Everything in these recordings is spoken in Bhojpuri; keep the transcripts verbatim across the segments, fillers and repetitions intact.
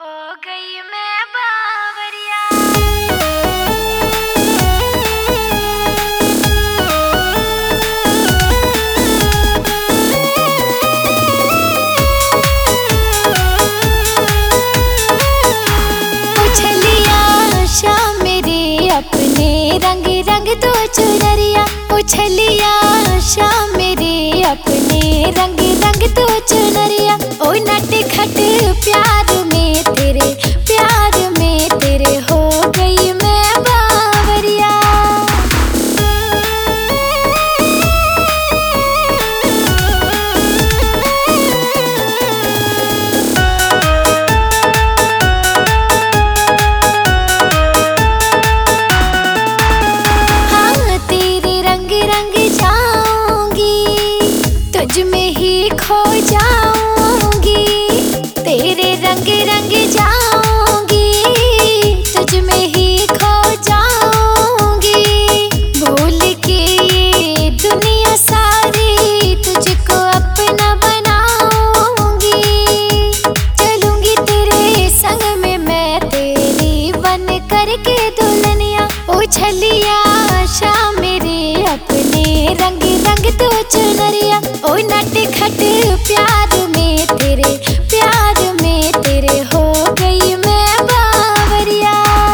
हो गई मैं बावरिया। उछलिया शाम मेरे अपने रंग रंग तो चुनरिया। उछलिया शाम मेरे अपने रंग रंग तो चुनरिया। ओ नट खट प्यार में तेरे प्यार में तेरे हो गई मैं बावरिया। हाँ तेरे रंग रंग जाऊंगी, तुझ में ही खो जाऊंगी। तेरे रंग रंग जाऊंगी, तुझ में ही खो जाऊंगी। भूल के ये दुनिया सारी तुझको अपना बनाऊंगी। चलूंगी तेरे संग में मैं तेरी बन करके दुल्हनिया। उछलिया शाम मेरे अपने रंग रंग तो चुनरिया। ओ नट खट प्यार में तेरे प्यार में तेरे हो गई मैं बावरिया।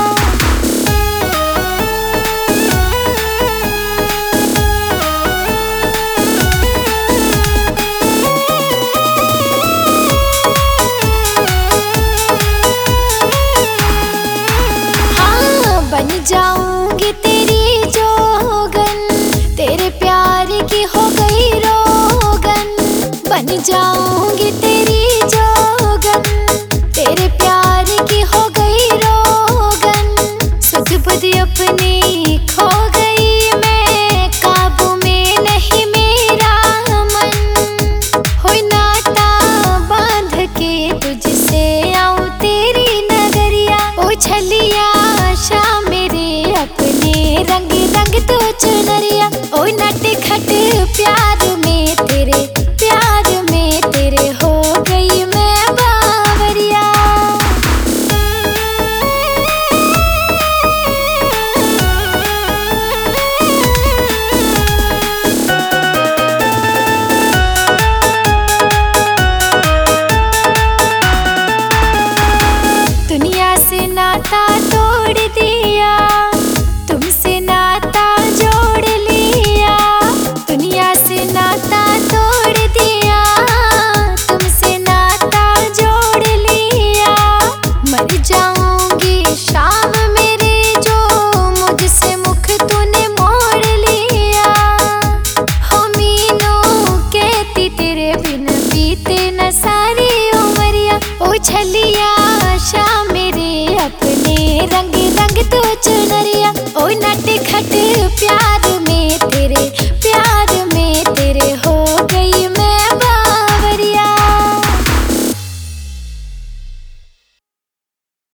हाँ बन जाऊंगी तेरी जोगन, तेरे प्यार की हो गई रोगन। बन जाऊंगी तेरी जोगन, तेरे प्यार की हो गई रोगन। सुध बुध अपनी खो गई मैं, काबू में नहीं मेरा मन। हो नाता बांध के तुझसे आऊं तेरी नगरिया। उछलिया शाम मेरे अपने रंग रंग तो चुनरिया। ओ नट खट प्यार में तेरे प्यार में तेरे हो गई मैं बावरिया। दुनिया से नाता तोड़ दिया, तुमसे नाता जोड़ लिया। दुनिया से नाता तोड़ दिया, तुमसे नाता जोड़ लिया। मर जाऊंगी शाम मेरे जो मुझसे मुख तूने मोड़ लिया। हो मीनू कहती तेरे बिन बीते न सारी उमरिया। उछलिया शाम मेरे अपने रंग रंग तो चुनरिया। ओ नट खट प्यार